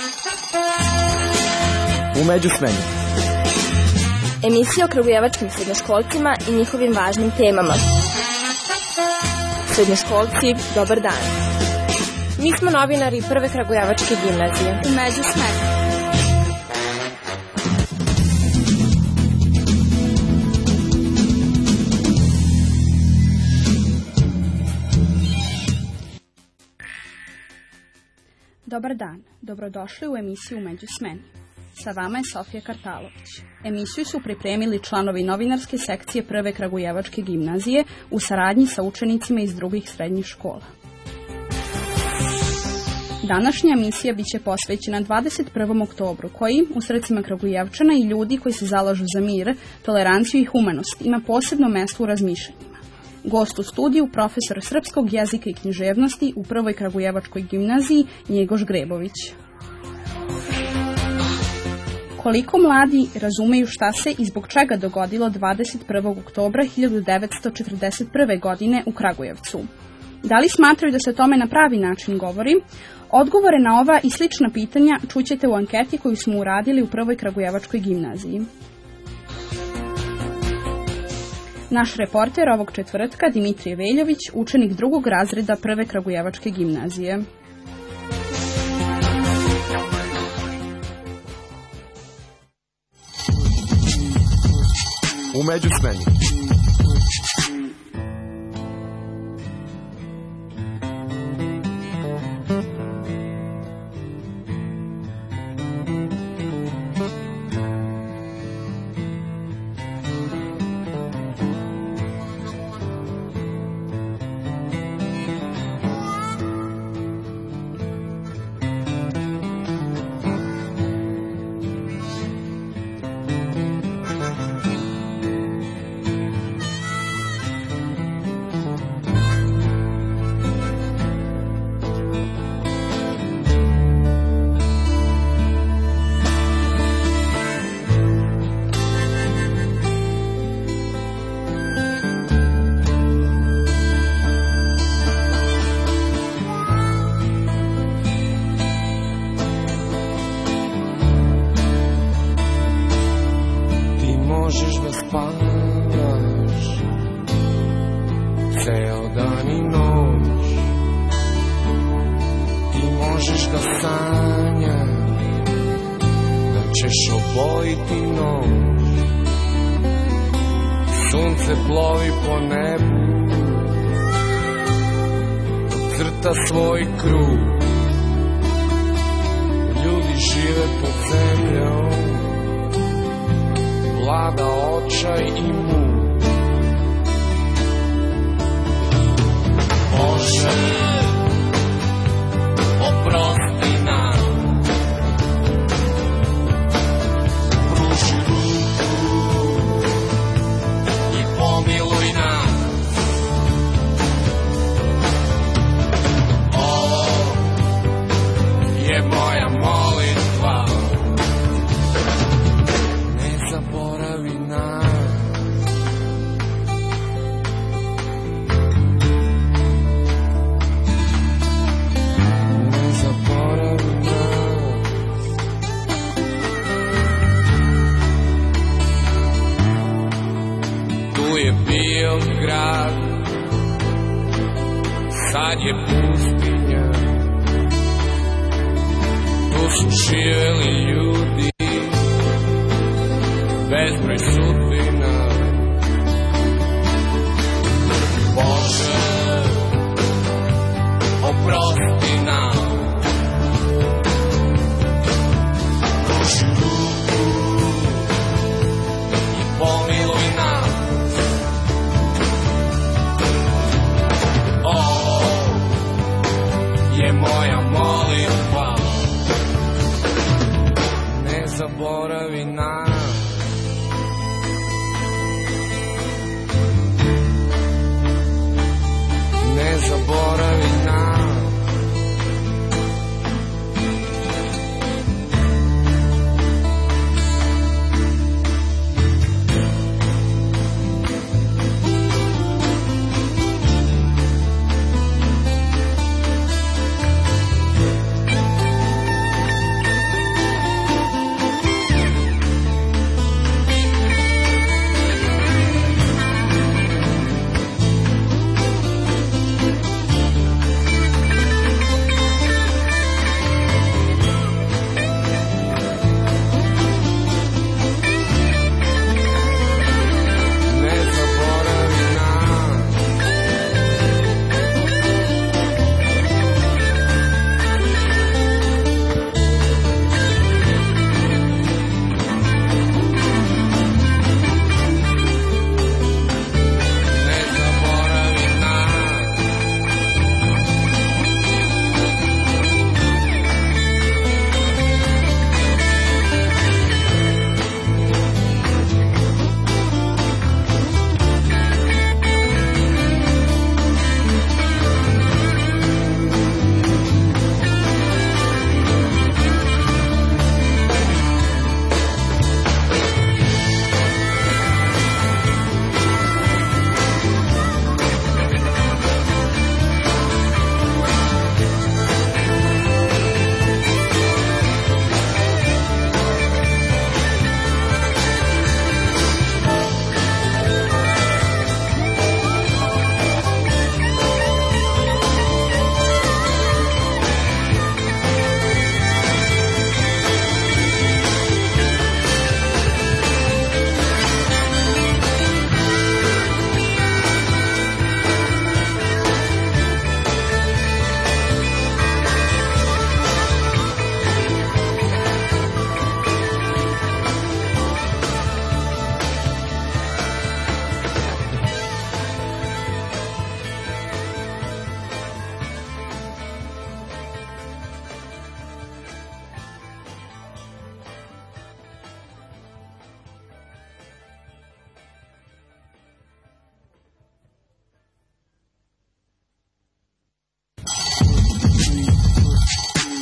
U međusmeni. Emisija o kragujevačkim srednjoškolcima i njihovim važnim temama. Srednjoškolci, dobar dan. Mi smo novinari Prve kragujevačke gimnazije. U međusmeni. Dobar dan, dobrodošli u emisiju Međusmeni. Sa vama je Sofija Kartalović. Emisiju su pripremili članovi novinarske sekcije Prve kragujevačke gimnazije u saradnji sa učenicima iz drugih srednjih škola. Današnja emisija biće posvećena 21. oktobru, koji u srcima Kragujevčana i ljudi koji se zalažu za mir, toleranciju i humanost ima posebno mesto u razmišljanjima. Gost u studiju, profesor srpskog jezika i književnosti u Prvoj kragujevačkoj gimnaziji Njegoš Grebović. Koliko mladi razumeju šta se i zbog čega dogodilo 21. oktobra 1941. godine u Kragujevcu? Da li smatraju da se o tome na pravi način govori? Odgovore na ova i slična pitanja čućete u anketi koju smo uradili u Prvoj kragujevačkoj gimnaziji. Naš reporter ovog četvrtka, Dimitrije Veljović, učenik drugog razreda Prve kragujevačke gimnazije. U međusmeni. Ceo dan i noć ti možeš da sanjaš da ćeš obojiti noć. Sunce plovi po nebu dok crta svoj krug. Ljudi žive pod zemljom, vlada očaj i muk. Bože, oprosti nam, pruži ruku i pomiluj nas. Ovo je moja molitva, ne zaboravi nas. Grad, sad je pustinja, tu su živeli ljudi, bezbroj sudbina. Bože, oprosti nam, pruži ruku i pomiluj nas. Je moja molitva, ne zaboravi nas. Ne zaboravi nas.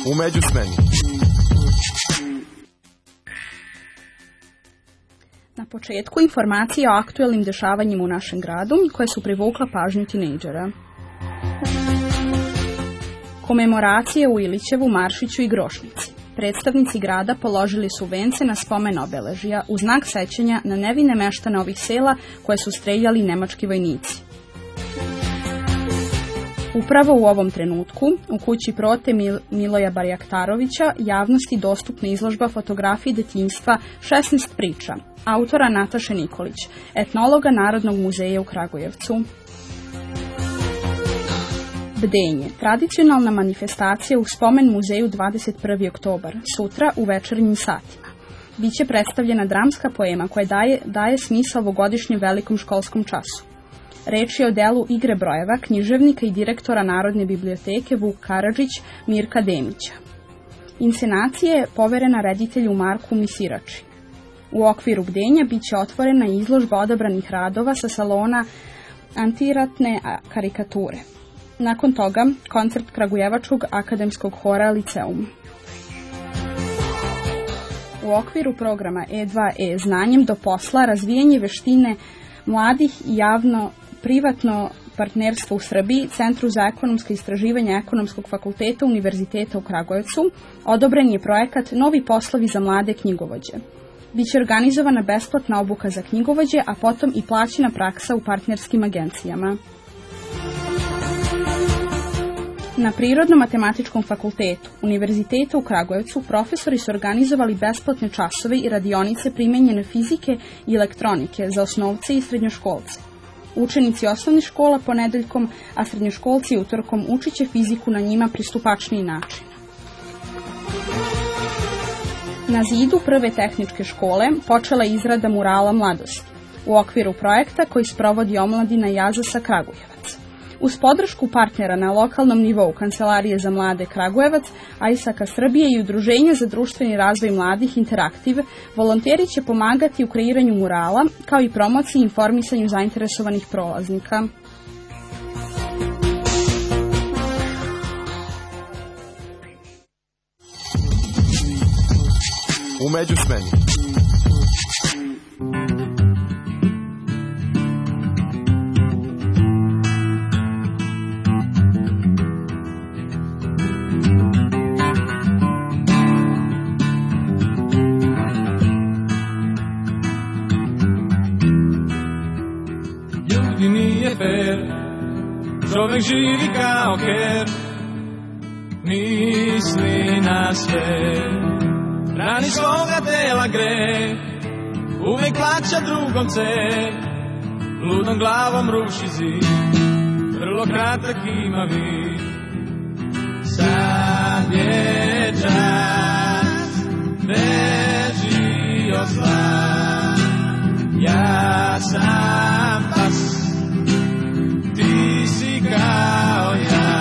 U međusmeni. Na početku informacije o aktuelnim dešavanjima u našem gradu koje su privukla pažnju tinejdžera. Komemoracije u Ilićevu, Maršiću i Grošnici. Predstavnici grada položili su vence na spomen obeležja u znak sećanja na nevine meštane ovih sela koje su streljali nemački vojnici. Upravo u ovom trenutku, u kući Prote Miloja Barjaktarovića, javnosti dostupna izložba fotografije detinjstva 16 priča, autora Nataše Nikolić, etnologa Narodnog muzeja u Kragujevcu. Bdenje, tradicionalna manifestacija u spomen muzeju 21. oktobar, sutra u večernjim satima. Biće predstavljena dramska poema koja daje smisao ovogodišnjem velikom školskom času. Reč je o delu Igre brojeva, književnika i direktora Narodne biblioteke Vuk Karadžić Mirka Demića. Inscenacija je poverena reditelju Marku Misirači. U okviru Bdenja biće otvorena izložba odabranih radova sa salona antiratne karikature. Nakon toga, koncert Kragujevačkog akademskog hora Liceum. U okviru programa E2E znanjem do posla razvijanje veštine mladih i javno-privatno partnerstvo u Srbiji, Centru za ekonomske istraživanja Ekonomskog fakulteta Univerziteta u Kragujevcu, odobren je projekat Novi poslovi za mlade knjigovođe. Biće organizovana besplatna obuka za knjigovođe, a potom i plaćena praksa u partnerskim agencijama. Na Prirodno-matematičkom fakultetu Univerziteta u Kragujevcu profesori su organizovali besplatne časove i radionice primenjene fizike i elektronike za osnovce i srednjoškolce. Učenici osnovnih škola ponedeljkom, a srednjoškolci utorkom učit će fiziku na njima pristupačniji način. Na zidu prve tehničke škole počela je izrada murala mladosti u okviru projekta koji sprovodi omladina Jazasa Kragujevac. Uz podršku partnera na lokalnom nivou Kancelarije za mlade Kragujevac, AISAK-a Srbije i Udruženja za društveni razvoj mladih Interaktiv, volonteri će pomagati u kreiranju murala, kao i promociji i informisanju zainteresovanih prolaznika. U međusmeni. Čovek živi kao ker, misli na sve, rani svoga tela gre, uvek plaća drugom ceh, ludom glavom ruši zid, vrlo kratak ima vid. Sad je čas, beži od zla, ja sam pas, ti si kao ja.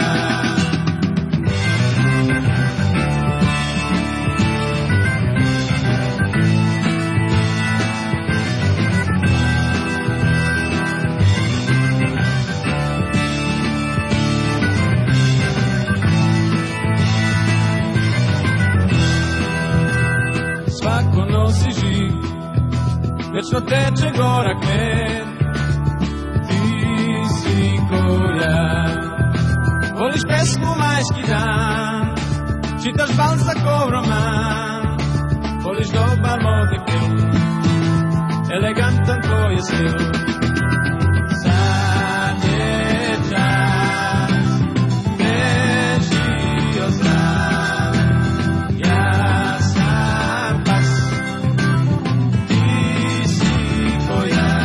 Svako nosi žig, večno teče gorak med, ja. Voliš pesmu majski dan, čitaš Balzacov roman, voliš dobar model, elegantan tvoj je stil. Sad je čas, beži od zla, ja sam pas, ti si ko ja.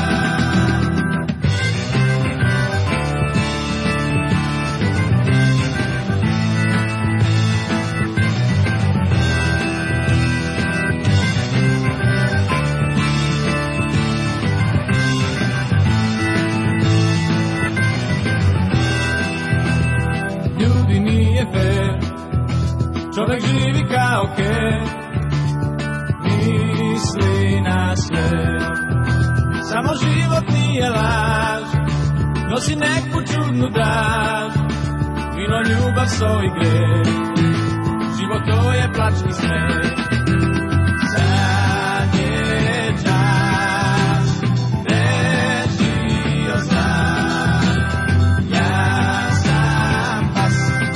Čovek živi kao ker, misli na sve, samo život nije laž, nosi neku čudnu daž, vino, ljubav, so i greh, život to je plač i smeh. Sad je čas, bežio sam, ja sam pas,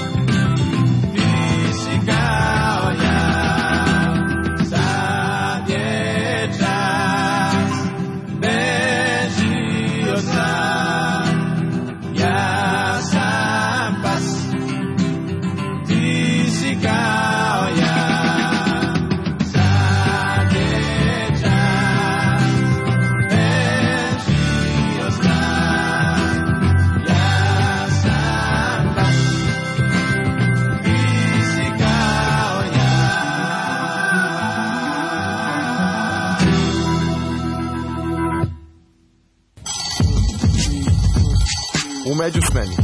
ti si kao ja. Sad je čas, bežio sam, ja sam pas, ti si kao ja. Sad je čas, bežio sam, ja sam pas, ti si kao ja. U međusmeni.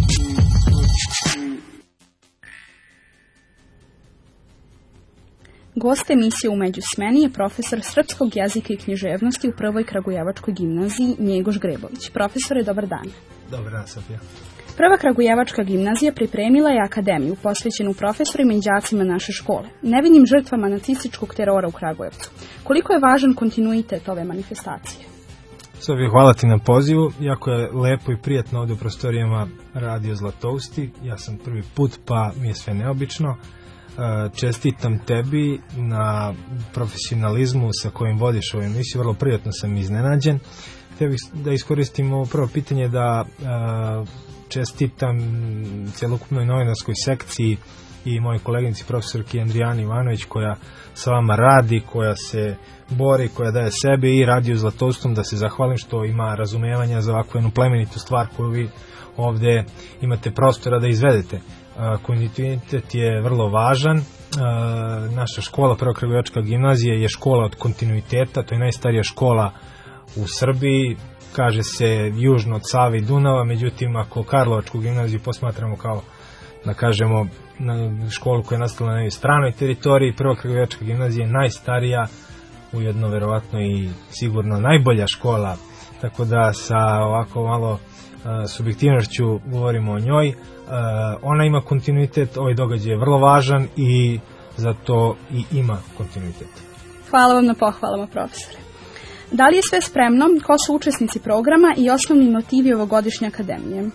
Gost emisije U međusmeni je profesor srpskog jezika i književnosti u Prvoj Kragujevačkoj gimnaziji Njegoš Grebović. Profesore, dobar dan. Dobar dan, Sofija. Prva Kragujevačka gimnazija pripremila je akademiju posvećenu profesorima i đacima naše škole, nevinim žrtvama nacističkog terora u Kragujevcu. Koliko je važan kontinuitet ove manifestacije? Sofija, hvala ti na pozivu. Jako je lepo i prijatno ovdje u prostorijama Radio Zlatousti. Ja sam prvi put, pa mi je sve neobično. Čestitam tebi na profesionalizmu sa kojim vodiš ovu emisiju. Vrlo prijatno sam iznenađen. Htio bih da iskoristim ovo prvo pitanje da čestitam cjelokupnoj novinarskoj sekciji i mojoj koleginici profesorki Andrijani Ivanović koja sa vama radi, koja se bori, koja daje sebe, i Radio Zlatoustom da se zahvalim što ima razumijevanja za ovakvu jednu plemenitu stvar koju vi ovdje imate prostora da izvedete. Kontinuitet je vrlo važan. Naša škola, Prva Kragujevačka gimnazija, je škola od kontinuiteta. To je najstarija škola u Srbiji. Kaže se južno od Save i Dunava, međutim ako Karlovačku gimnaziju posmatramo kao, da kažemo, školu koja je nastala na jednoj stranoj teritoriji, Prva Kragujevačka gimnazija je najstarija, ujedno verovatno i sigurno najbolja škola, tako da sa ovako malo subjektivnošću govorimo o njoj. Ona ima kontinuitet, ovaj događaj je vrlo važan i zato i ima kontinuitet. Hvala vam na pohvalama, profesore. Da li je sve spremno? Ko su učesnici programa i osnovni motivi ovogodišnje akademije?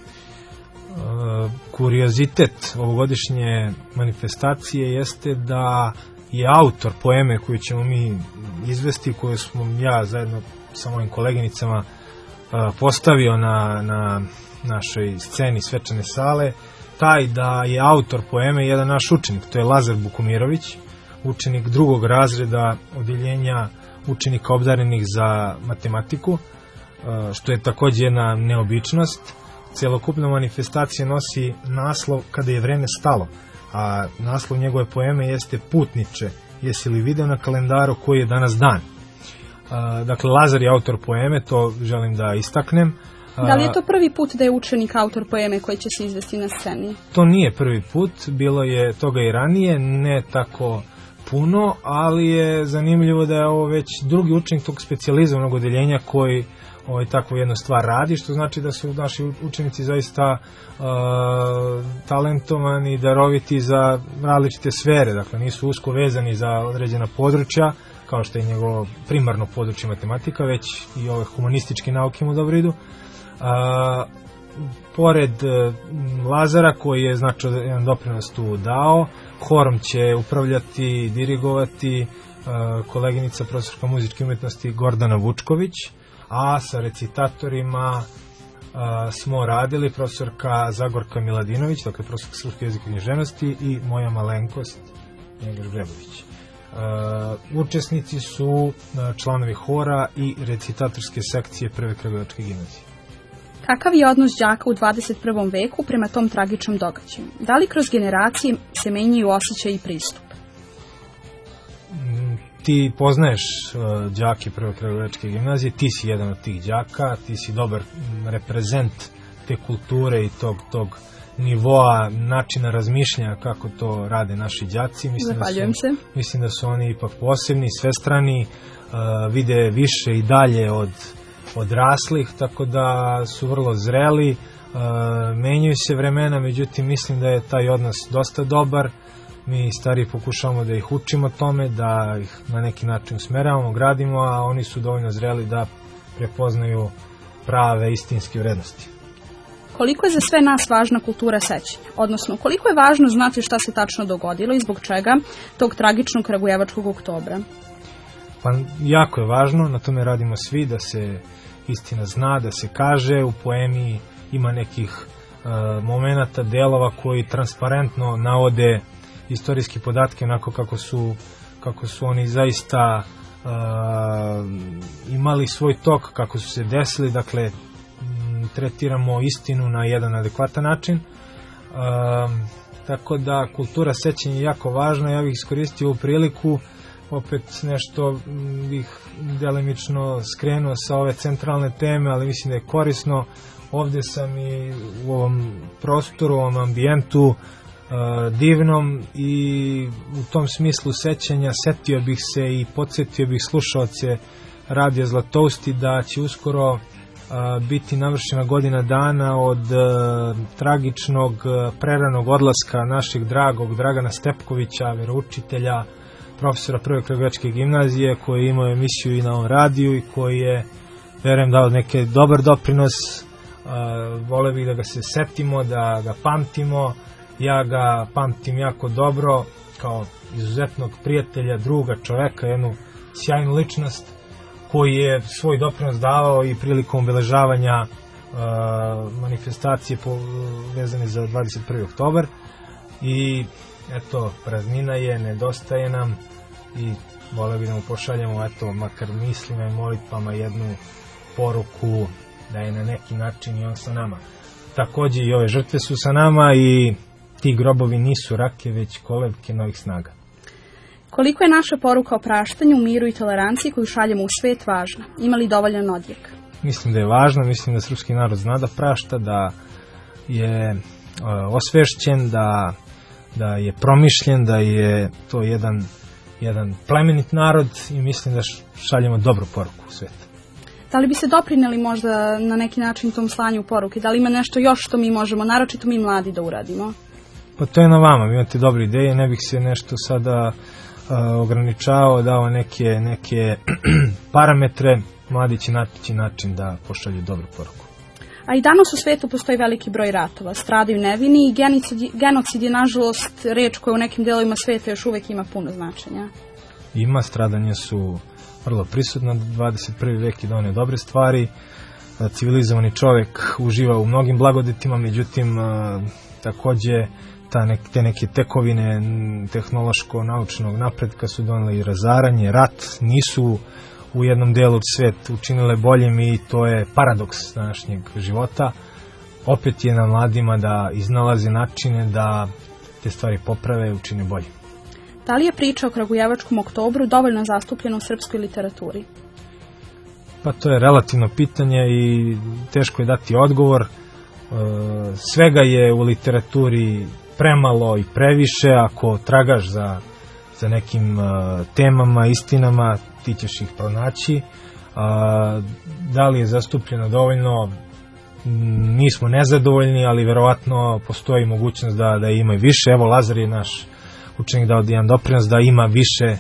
Kuriozitet ovogodišnje manifestacije jeste da je autor poeme koju ćemo mi izvesti, koju smo ja zajedno sa mojim koleginicama postavio na našoj sceni svečane sale, taj da je autor poeme jedan naš učenik, to je Lazar Bukumirović, učenik drugog razreda odeljenja učenika obdarenih za matematiku, što je također jedna neobičnost. Celokupna manifestacija nosi naslov Kada je vreme stalo, a naslov njegove poeme jeste Putniče, jesi li video na kalendaru koji je danas dan. Dakle, Lazar je autor poeme, to želim da istaknem. Da li je to prvi put da je učenik autor poeme koji će se izvesti na sceni? To nije prvi put, bilo je toga i ranije, ne tako puno, ali je zanimljivo da je ovo već drugi učenik tog specijalizovanog odeljenja koji takvu jednu stvar radi, što znači da su naši učenici zaista talentovani i daroviti za različite sfere, dakle nisu usko vezani za određena područja, kao što je njegovo primarno područje matematika, već i ove humanističke nauke mu dobro idu. Pored Lazara, koji je znači jedan doprinos tu dao, horom će upravljati, dirigovati koleginica profesorka muzičke umjetnosti Gordana Vučković, a sa recitatorima smo radili profesorka Zagorka Miladinović, dakle profesorka srpskog jezika i književnosti, i moja malenkost Njegoš Grebović. Učesnici su članovi hora i recitatorske sekcije Prve Kragujevačke gimnazije. Kakav je odnos đaka u 21. veku prema tom tragičnom događaju? Da li kroz generacije se menjaju osjećaj i pristup? Ti poznaješ đake Prve Kragujevačke gimnazije, ti si jedan od tih đaka, ti si dobar reprezent te kulture i tog nivoa, načina razmišljanja kako to rade naši đaci. Mislim da su oni ipak posebni, svestrani, vide više i dalje od odraslih, tako da su vrlo zreli, menjaju se vremena, međutim mislim da je taj odnos dosta dobar Mi stari pokušavamo da ih učimo tome, da ih na neki način usmeravamo, gradimo, a oni su dovoljno zreli da prepoznaju prave istinske vrednosti. Koliko je za sve nas važna kultura sećanja? Odnosno, koliko je važno znati šta se tačno dogodilo i zbog čega tog tragičnog Kragujevačkog oktobra? Pa jako je važno, na tome radimo svi, da se istina zna, da se kaže. U poemi ima nekih momenata, delova koji transparentno navode istorijske podatke onako kako su oni zaista imali svoj tok, kako su se desili, dakle tretiramo istinu na jedan adekvatan način. Tako da kultura sećanja je jako važna. Ja bih iskoristio ovu priliku, opet nešto bih delimično skrenuo sa ove centralne teme, ali mislim da je korisno. Ovde sam i u ovom prostoru, u ovom ambijentu divnom, i u tom smislu sećanja setio bih se i podsjetio bih slušaoce Radija Zlatousti da će uskoro biti navršena godina dana od tragičnog preranog odlaska našeg dragog Dragana Stepkovića, veroučitelja, profesora Prve kragujevačke gimnazije, koji je imao emisiju i na ovom radiju i koji je, verujem, dao neki dobar doprinos. Vole bih da ga se setimo, da ga pamtimo. Ja ga pamtim jako dobro kao izuzetnog prijatelja, druga, čoveka, jednu sjajnu ličnost koji je svoj doprinos davao i prilikom obeležavanja manifestacije vezane za 21. oktobar. I eto, praznina je, nedostaje nam i vole bi da mu pošaljemo, eto, makar mislima i molitvama jednu poruku da je na neki način i on sa nama. Takođe i ove žrtve su sa nama i ti grobovi nisu rake, već kolevke novih snaga. Koliko je naša poruka o praštanju, miru i toleranciji koju šaljemo u svet važna? Ima li dovoljan odjek? Mislim da je važno, mislim da srpski narod zna da prašta, da je osvešćen, da je promišljen, da je to jedan plemenit narod i mislim da šaljemo dobru poruku u svet. Da li bi se doprineli možda na neki način tom slanju poruke? Da li ima nešto još što mi možemo, naročito mi mladi, da uradimo? Pa to je na vama, vi imate dobre ideje, ne bih se nešto sada ograničavao, dao neke parametre, mladi će naći način da pošalju dobru poruku. A i danas u svetu postoji veliki broj ratova, stradaju nevini i genocid je nažalost reč koja u nekim delovima sveta još uvek ima puno značenja. Ima, stradanja su vrlo prisutna, 21. vek je doneo dobre stvari, civilizovani čovek uživa u mnogim blagodetima, međutim takođe te neke tekovine tehnološko-naučnog napretka su doneli razaranje, rat, nisu u jednom delu svet učinile boljim i to je paradoks današnjeg života. Opet je na mladima da iznalaze načine da te stvari poprave i učine bolje. Da li je priča o Kragujevačkom oktobru dovoljno zastupljena u srpskoj literaturi? Pa to je relativno pitanje i teško je dati odgovor. Svega je u literaturi premalo i previše. Ako tragaš za nekim temama, istinama, ti ćeš ih pronaći. Da li je zastupljeno dovoljno? Nismo nezadovoljni, ali verovatno postoji mogućnost da ima i više. Evo, Lazar je naš učenik dao jedan doprinos da ima više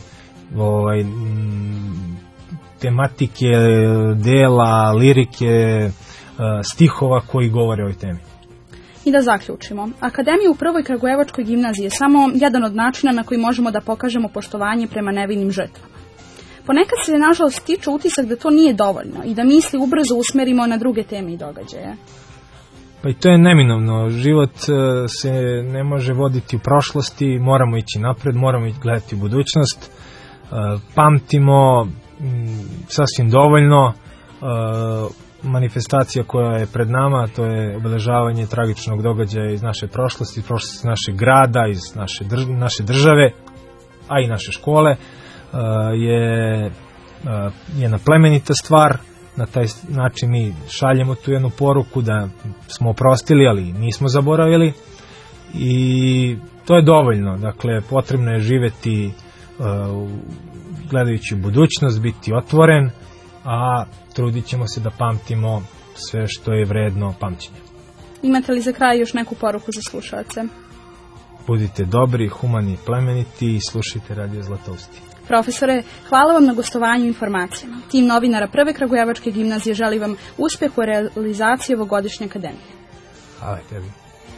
tematike, dela, lirike, stihova koji govore o ovoj temi. I da zaključimo. Akademija u Prvoj kragujevačkoj gimnaziji je samo jedan od načina na koji možemo da pokažemo poštovanje prema nevinim žrtvama. Ponekad se nažalost stiče utisak da to nije dovoljno i da misli ubrzo usmerimo na druge teme i događaje. Pa i to je neminovno. Život se ne može voditi u prošlosti, moramo ići napred, moramo gledati u budućnost. Pamtimo sasvim dovoljno. Manifestacija koja je pred nama, to je obeležavanje tragičnog događaja iz naše prošlosti, našeg grada, iz naše države, a i naše škole, je jedna plemenita stvar. Na taj način mi šaljemo tu jednu poruku da smo oprostili, ali nismo zaboravili i to je dovoljno. Dakle, potrebno je živeti gledajući u budućnost, biti otvoren, a trudit ćemo se da pamtimo sve što je vredno pamćenja. Imate li za kraj još neku poruku za slušalce? Budite dobri, humani i plemeniti i slušajte Radio Zlatousti. Profesore, hvala vam na gostovanju i informacijama. Tim novinara Prve Kragujevačke gimnazije želi vam uspjeh u realizaciji ovogodišnje akademije. Hvala tebi.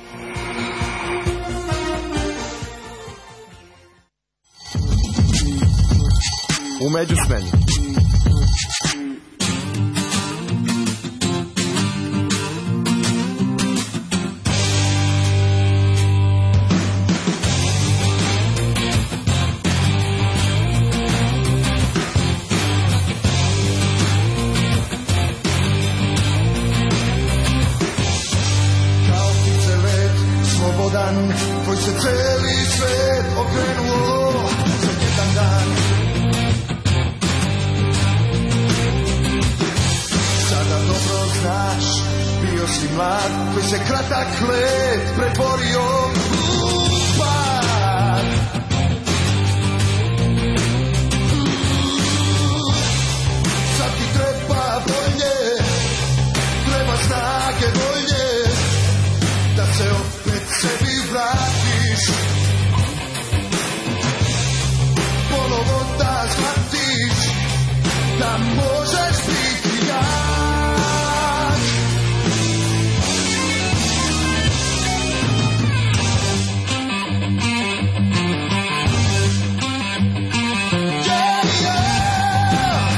U međusmeni. Tvoj se cijeli svet okrenuo za jedan dan. Sada dobro znaš, bio si mlad, tvoj se kratak let pretvorio u pad. Sad ti treba volje, treba snage volje, da se opet sebi vratiš, ponovo da shvatiš da možeš biti jak. Yeah, yeah.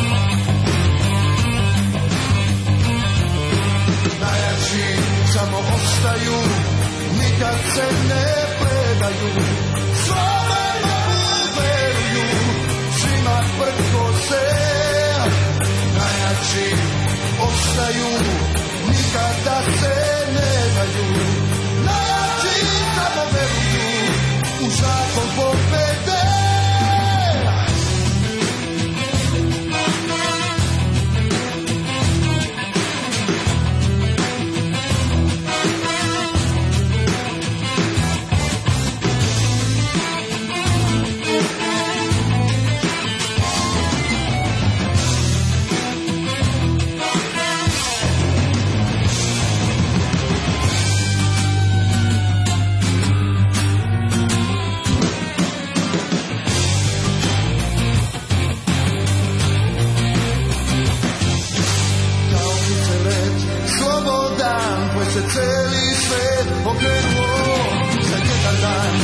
Najjači samo ostaju, nikad se ne predaju, svome veruju, svima prko se. Najjači ostaju, nikada se ne daju, najjači samo veruju u zakon pobede. Se cijeli svet okrenuo za jedan dan.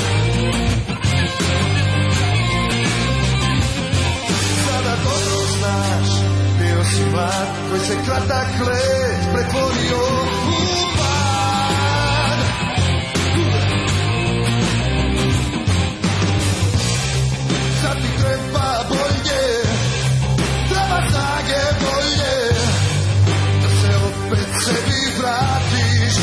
Sada dobro znaš, bio si mlad, tvoj se kratak let pretvorio u pad. Sad ti treba bolje, treba snage bolje, da se opet sebi vratiš,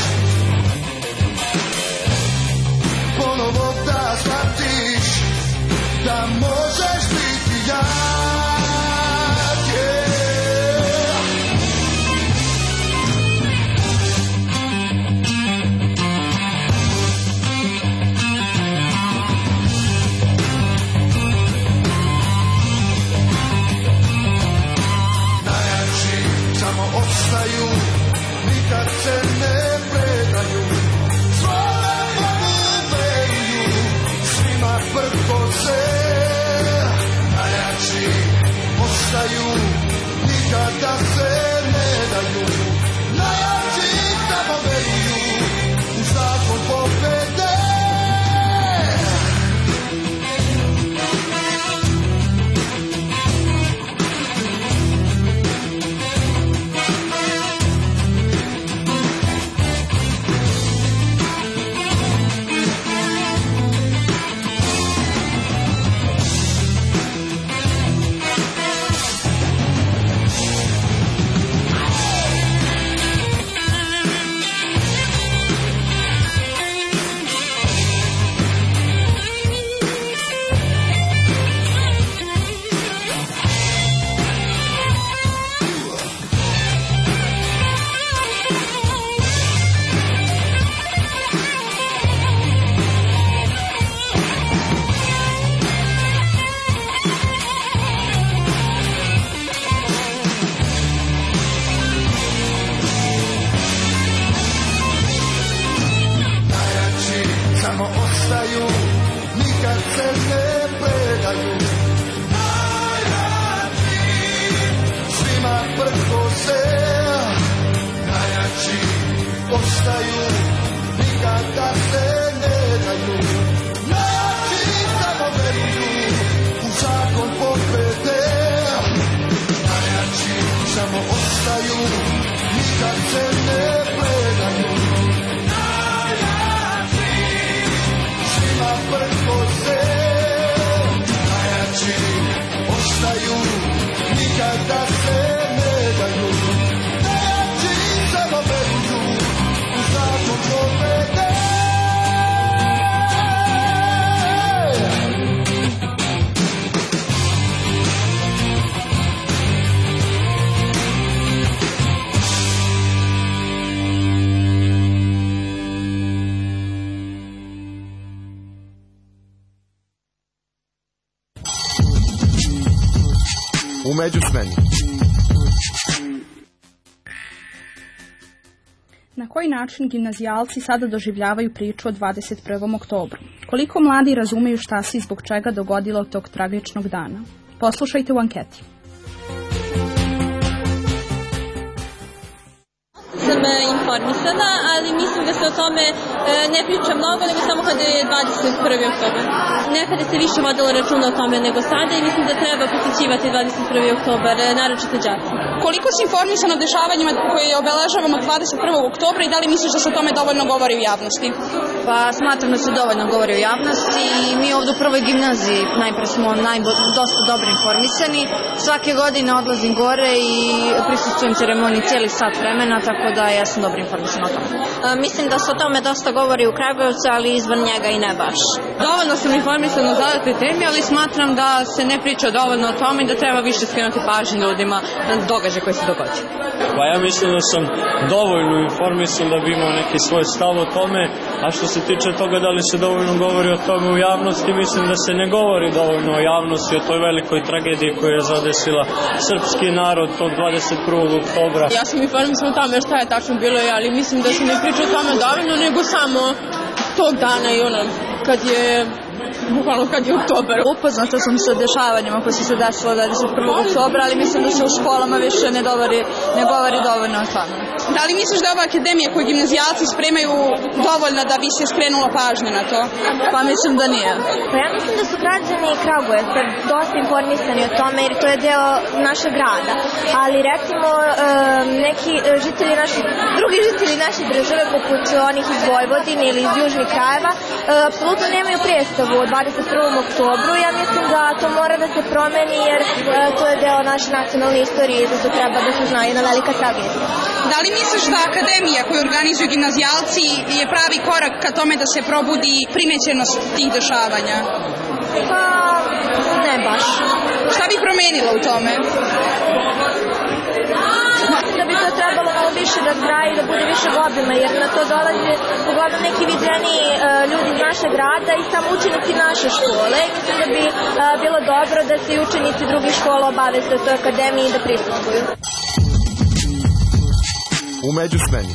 ponovo da shvatiš da možeš biti jak. Najjači samo ostaju, nikad se ne predaju, svome veruju, svima prko se. Najjači ostaju, nikada se ne daju, najjači samo veruju u zakon pobede. ustaju, nikada se ne daju. Neći samo veruju u zakon pobede. U međusmeni. Na koji način gimnazijalci sada doživljavaju priču o 21. oktobru? Koliko mladi razumeju šta se i zbog čega dogodilo tog tragičnog dana? Poslušajte u anketi. Sam informisana, ali mislim da se o tome ne priča mnogo, nego samo kada je 21. oktober. Nekada se više vodilo računa o tome nego sada i mislim da treba posjećivati 21. oktober, naročito đaci. Koliko si informisan o dešavanjima koje obeležavamo 21. oktobra i da li misliš da se o tome dovoljno govori u javnosti? Pa smatram da se dovoljno govori u javnosti i mi ovdje u prvoj gimnaziji najpre smo dosta dobro informisani. Svake godine odlazim gore i prisustvujem ceremoniji cijeli sat vremena, tako da ja sam dobro informisan o tome. Mislim da se o tome dosta govori u Kragujevcu, ali izvan njega i ne baš. Dovoljno sam informisan o zadatoj temi, ali smatram da se ne priča dovoljno o tome i da treba više skrenuti pažnju ljudima na događaj koji se događa. Pa ja mislim da sam dovoljno informisan da bi imao neki svoj stav o tome, a što se tiče toga da li se dovoljno govori o tome u javnosti, mislim da se ne govori dovoljno o javnosti o toj velikoj tragediji koja je zadesila srpski narod tog 21. oktobra. Ja sam informisan o tome šta je tačno bilo, ali mislim da se ne priča o tome dovoljno, nego samo tog dana i bukvalno kad je oktober. Upoznata sam sa dešavanjima koje su se desilo 21. oktobra, ali mislim da se u školama više ne govori dovoljno o tome. Da li misliš da je ova akademija koju gimnazijalci spremaju dovoljna da bi se skrenulo pažnje na to? Pa mislim da nije. Pa ja mislim da su građani Kragujevca dosta informisani o tome jer to je deo našeg grada. Ali recimo neki drugi žitelji naše države poput onih iz Vojvodine ili iz južnih krajeva apsolutno nemaju predstavu o 21. oktobru. Ja mislim da to mora da se promeni jer to je deo naše nacionalne istorije i da to treba da se zna, jedna velika tragedija. Da li misliš da akademija koju organizuju gimnazijalci je pravi korak ka tome da se probudi primećenost tih dešavanja? Pa, ne baš. Šta bi promenila u tome? Mislim da bi to trebalo malo više da traje i da bude više obima, jer na to dolaze uglavnom neki viđeniji ljudi iz našeg grada i samo učenici naše škole. Mislim da bi bilo dobro da se i učenici drugih škola obave se o toj akademiji i da prisustvuju. U međusmeni.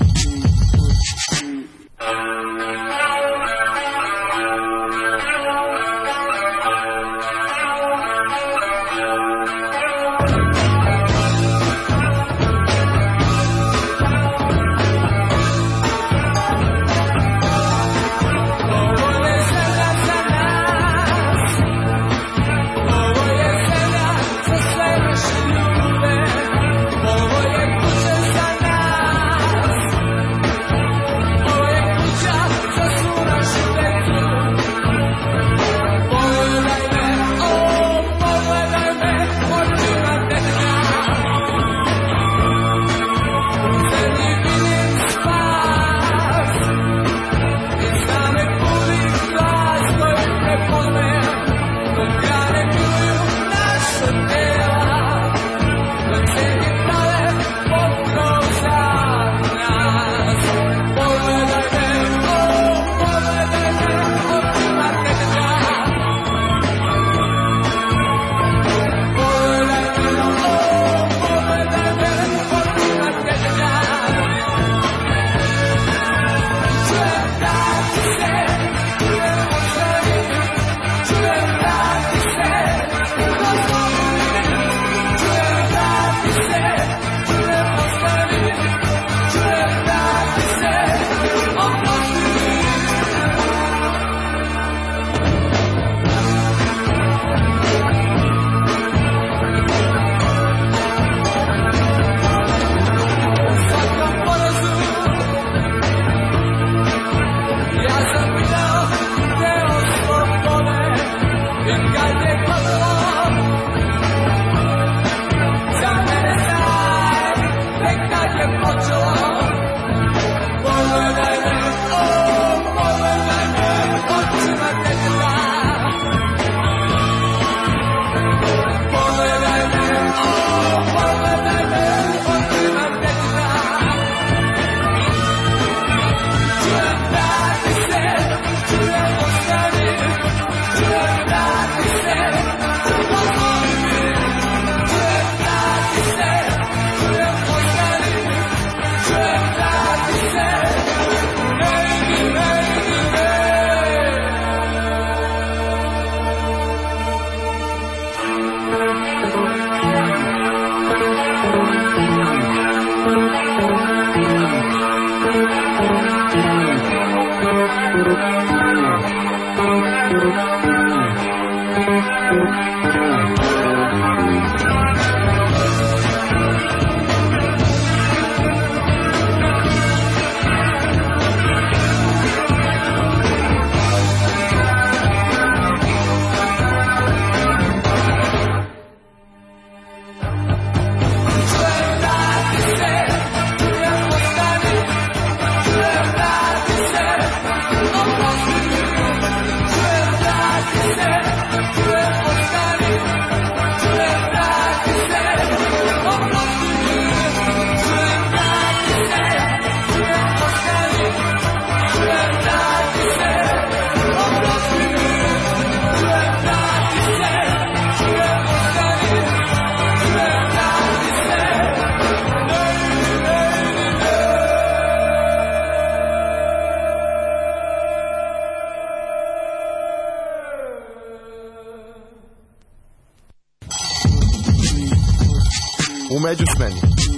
U međusmeni.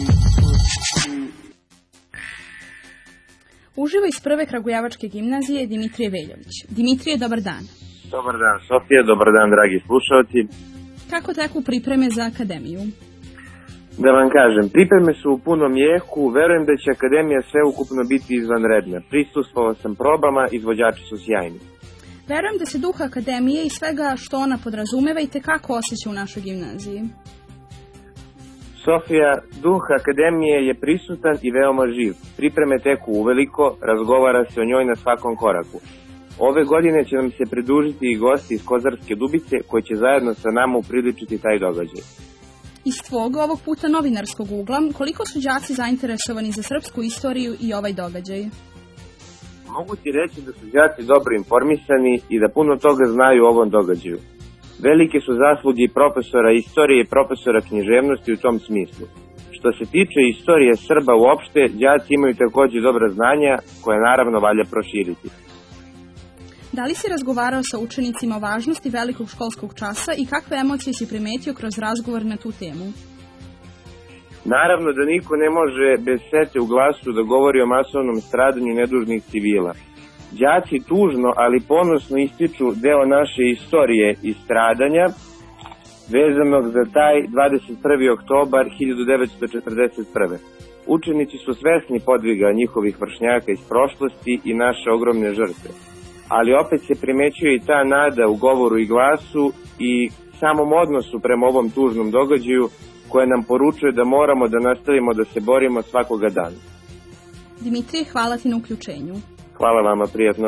Uživo iz prve kragujevačke gimnazije Dimitrije Veljović. Dimitrije, dobar dan. Dobar dan, Sofija, dobar dan, dragi slušalci. Kako teku pripreme za akademiju? Da vam kažem, pripreme su u punom jeku, verujem da će akademija sveukupno biti izvanredna. Prisustvovao sam probama, izvođači su sjajni. Verujem da se duh akademije i svega što ona podrazumeva i tekako osjeća u našoj gimnaziji. Sofija, duh akademije je prisutan i veoma živ. Pripreme teku uveliko, razgovara se o njoj na svakom koraku. Ove godine će nam se pridružiti i gosti iz Kozarske Dubice koji će zajedno sa nama upriličiti taj događaj. Iz tvog, ovog puta novinarskog ugla, koliko su đaci zainteresovani za srpsku istoriju i ovaj događaj? Mogu ti reći da su đaci dobro informisani i da puno toga znaju o ovom događaju. Velike su zasluge i profesora istorije i profesora književnosti u tom smislu. Što se tiče istorije Srba uopšte, đaci imaju također dobra znanja koje naravno valja proširiti. Da li si razgovarao sa učenicima o važnosti velikog školskog časa i kakve emocije si primetio kroz razgovor na tu temu? Naravno da niko ne može bez sete u glasu da govori o masovnom stradanju nedužnih civila. Đaci tužno, ali ponosno ističu deo naše istorije i stradanja vezanog za taj 21. oktobar 1941. Učenici su svesni podviga njihovih vršnjaka iz prošlosti i naše ogromne žrtve. Ali opet se primećuje i ta nada u govoru i glasu i samom odnosu prema ovom tužnom događaju koje nam poručuje da moramo da nastavimo da se borimo svakoga dana. Dimitrije, hvala ti na uključenju. Hvala vama, prijatno.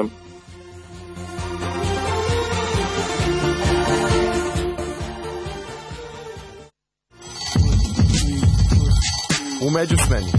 U međusmeni.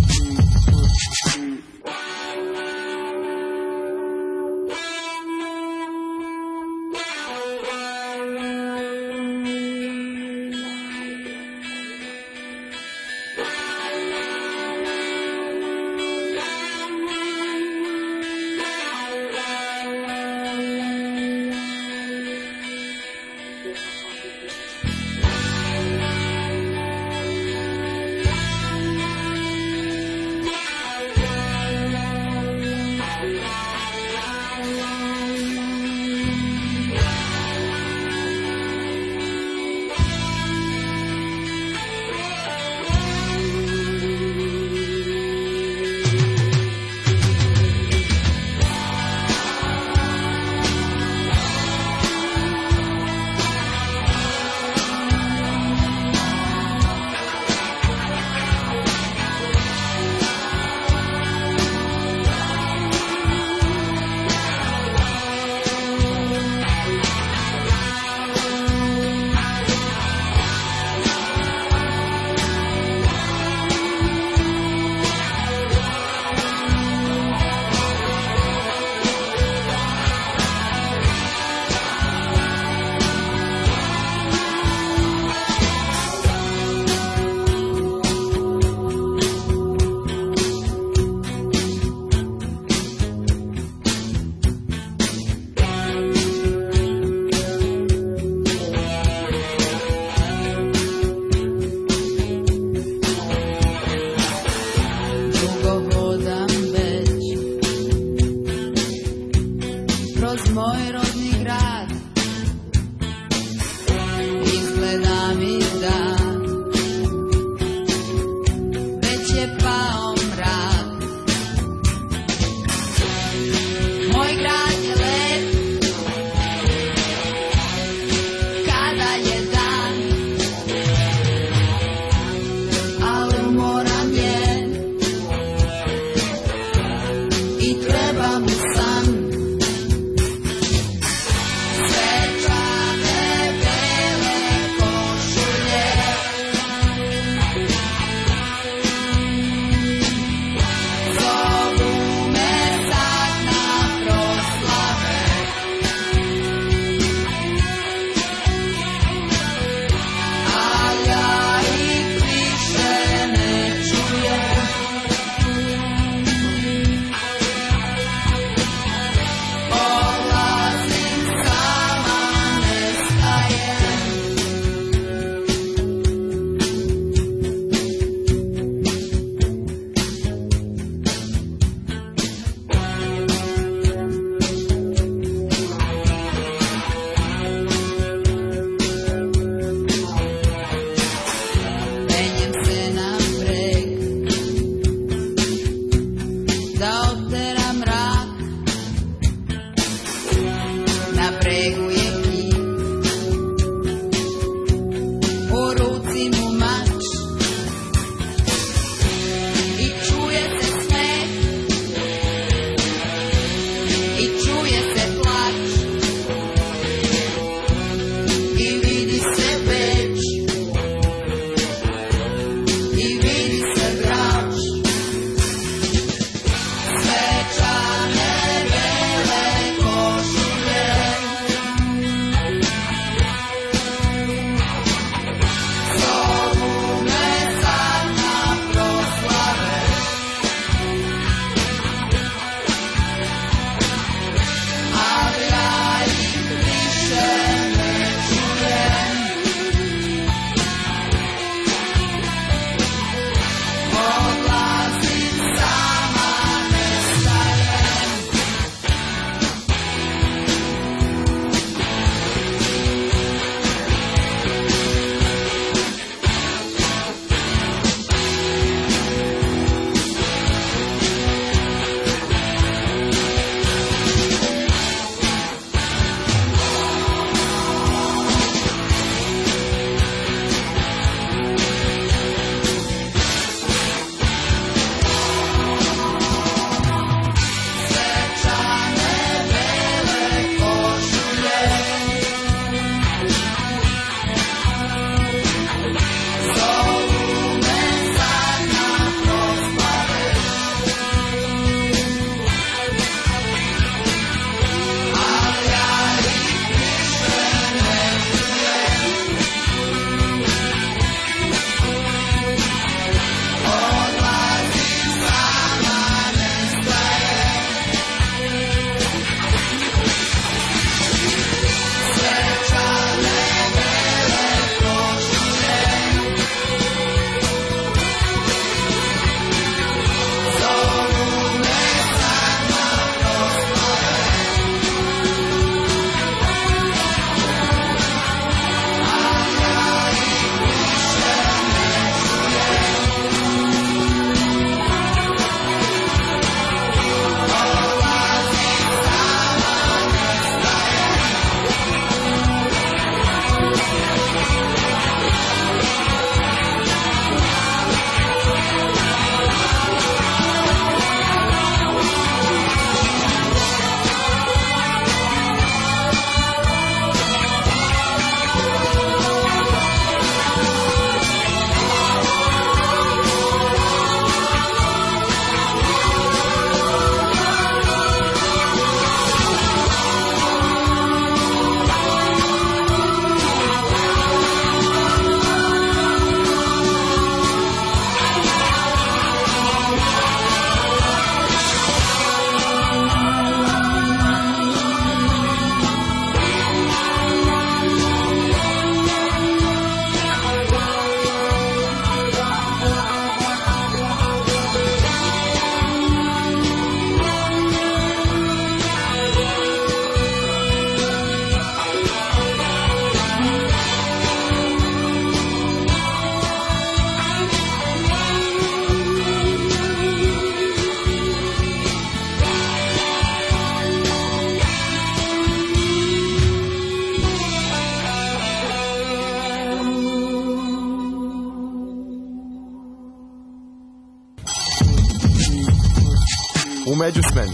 U međusmeni.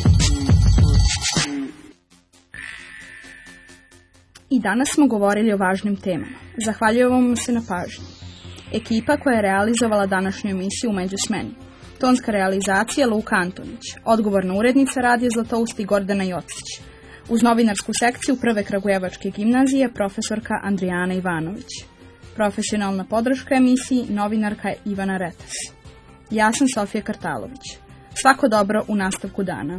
I danas smo govorili o važnim temama. Zahvaljujemo vam se na pažnji. Ekipa koja je realizovala današnju emisiju u međusmeni. Tonska realizacija Luka Antonić. Odgovorna urednica Radija Zlatousti Gordana Jocić. Uz novinarsku sekciju Prve kragujevačke gimnazije profesorka Andrijana Ivanović. Profesionalna podrška emisiji novinarka Ivana Retas. Ja sam Sofija Kartalović. Svako dobro u nastavku dana.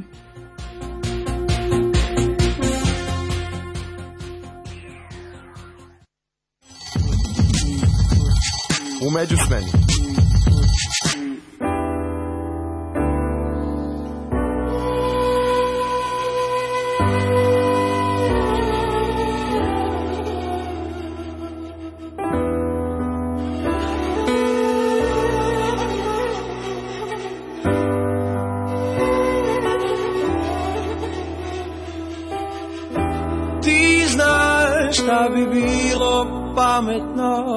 U međusmeni. Ti znaš šta bi bilo pametno,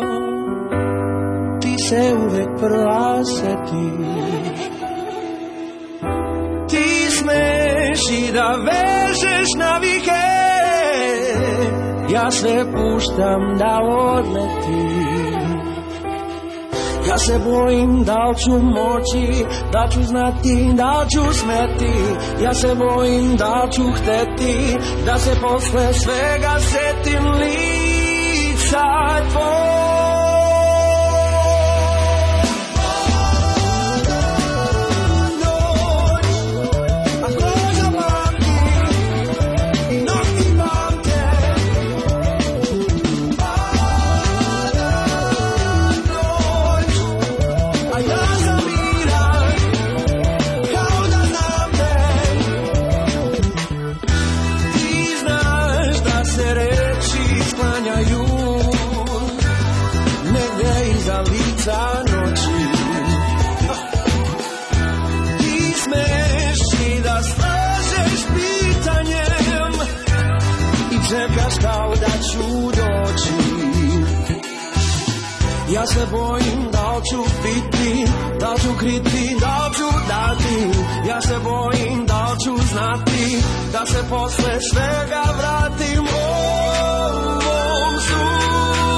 se uvek prva setiš. Ti smeš i da vežeš navike, ja sve puštam da odletim. Ja se bojim da li ću moći, da ću znati, da li ću smeti. Ja se bojim da li ću hteti, da se posle svega setim lica tvoj. Čekaš kao da ću doći. Ja se bojim da li ću biti, da li ću kriti, da li ću dati. Ja se bojim da li ću znati, da se posle svega vratim ovom snu.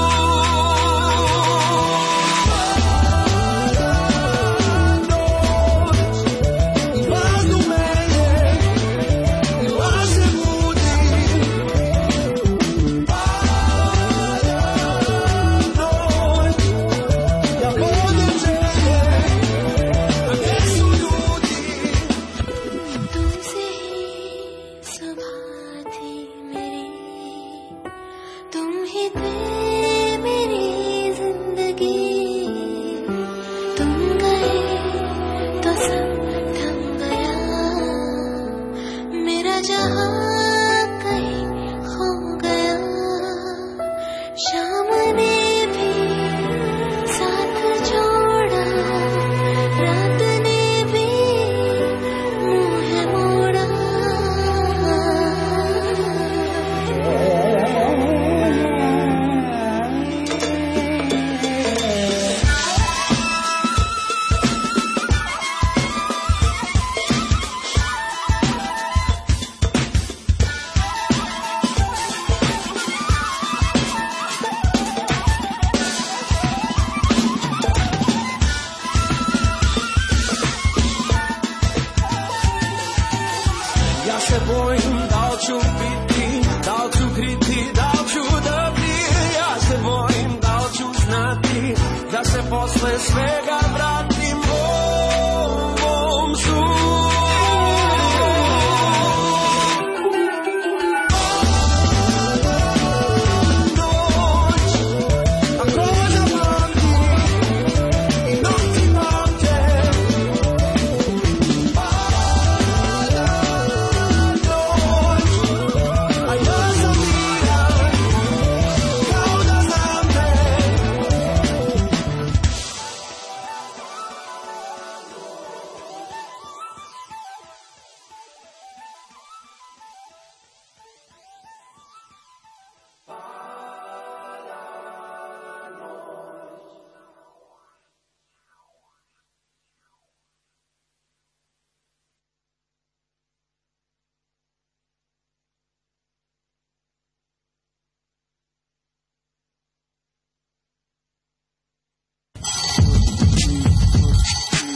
Posle svega vratim ovom snu.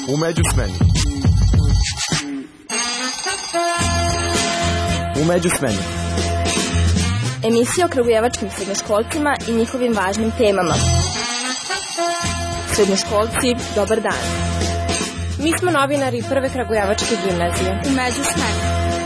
U međusmeni. U međusmeni. Emisija o kragujevačkim srednjoškolcima i njihovim važnim temama. Srednjoškolci, dobar dan. Mi smo novinari Prve kragujevačke gimnazije. U međusmeni.